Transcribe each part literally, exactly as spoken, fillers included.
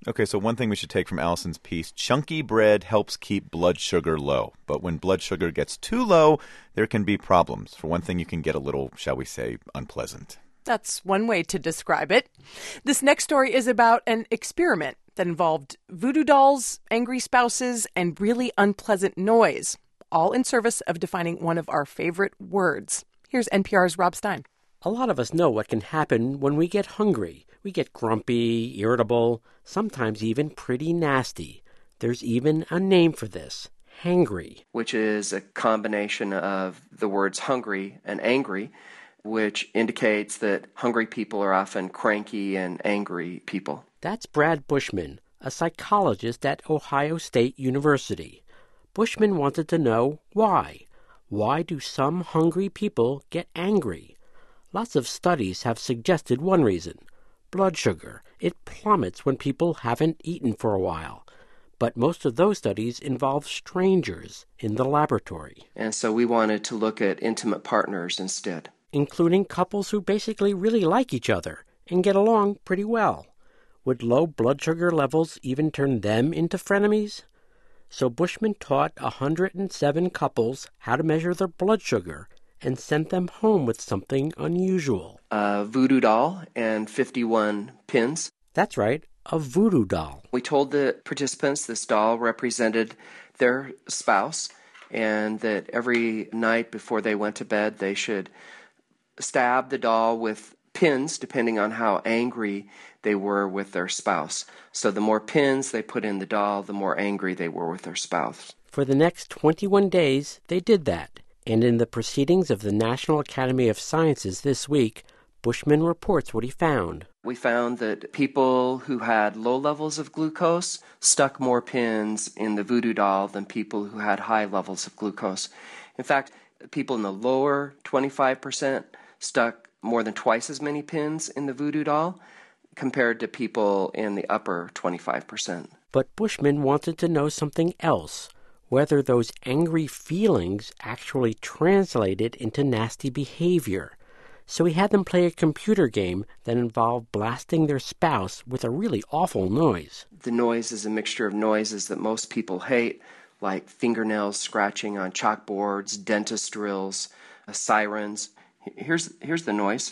Okay, so one thing we should take from Allison's piece, chunky bread helps keep blood sugar low. But when blood sugar gets too low, there can be problems. For one thing, you can get a little, shall we say, unpleasant. That's one way to describe it. This next story is about an experiment that involved voodoo dolls, angry spouses, and really unpleasant noise, all in service of defining one of our favorite words. Here's N P R's Rob Stein. A lot of us know what can happen when we get hungry. We get grumpy, irritable, sometimes even pretty nasty. There's even a name for this, hangry. Which is a combination of the words hungry and angry, which indicates that hungry people are often cranky and angry people. That's Brad Bushman, a psychologist at Ohio State University. Bushman wanted to know why. Why do some hungry people get angry? Lots of studies have suggested one reason. Blood sugar. It plummets when people haven't eaten for a while. But most of those studies involve strangers in the laboratory. And so we wanted to look at intimate partners instead. Including couples who basically really like each other and get along pretty well. Would low blood sugar levels even turn them into frenemies? So Bushman taught one hundred seven couples how to measure their blood sugar and sent them home with something unusual. A voodoo doll and fifty-one pins. That's right, a voodoo doll. We told the participants this doll represented their spouse and that every night before they went to bed they should stab the doll with pins depending on how angry they were with their spouse. So the more pins they put in the doll, the more angry they were with their spouse. For the next twenty-one days, they did that. And in the proceedings of the National Academy of Sciences this week, Bushman reports what he found. We found that people who had low levels of glucose stuck more pins in the voodoo doll than people who had high levels of glucose. In fact, people in the lower twenty-five percent stuck more than twice as many pins in the voodoo doll compared to people in the upper twenty-five percent. But Bushman wanted to know something else. Whether those angry feelings actually translated into nasty behavior. So he had them play a computer game that involved blasting their spouse with a really awful noise. The noise is a mixture of noises that most people hate, like fingernails scratching on chalkboards, dentist drills, uh, sirens. Here's, here's the noise.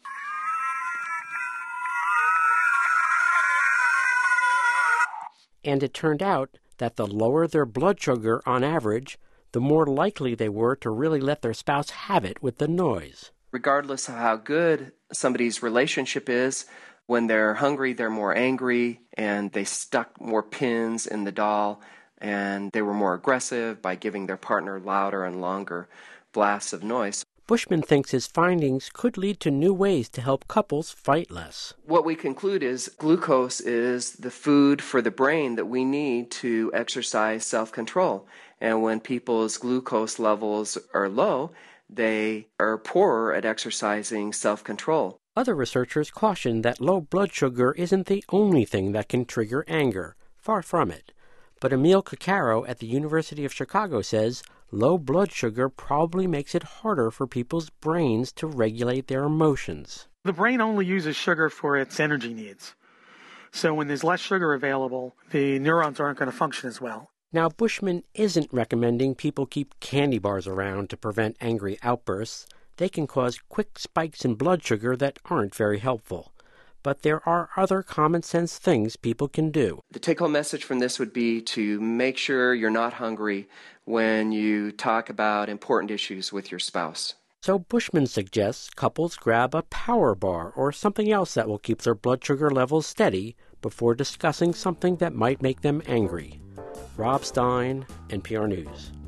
And it turned out that the lower their blood sugar on average, the more likely they were to really let their spouse have it with the noise. Regardless of how good somebody's relationship is, when they're hungry, they're more angry, and they stuck more pins in the doll, and they were more aggressive by giving their partner louder and longer blasts of noise. Bushman thinks his findings could lead to new ways to help couples fight less. What we conclude is glucose is the food for the brain that we need to exercise self-control. And when people's glucose levels are low, they are poorer at exercising self-control. Other researchers caution that low blood sugar isn't the only thing that can trigger anger. Far from it. But Emil Coccaro at the University of Chicago says low blood sugar probably makes it harder for people's brains to regulate their emotions. The brain only uses sugar for its energy needs. So when there's less sugar available, the neurons aren't going to function as well. Now, Bushman isn't recommending people keep candy bars around to prevent angry outbursts. They can cause quick spikes in blood sugar that aren't very helpful. But there are other common-sense things people can do. The take-home message from this would be to make sure you're not hungry when you talk about important issues with your spouse. So Bushman suggests couples grab a power bar or something else that will keep their blood sugar levels steady before discussing something that might make them angry. Rob Stein, N P R News.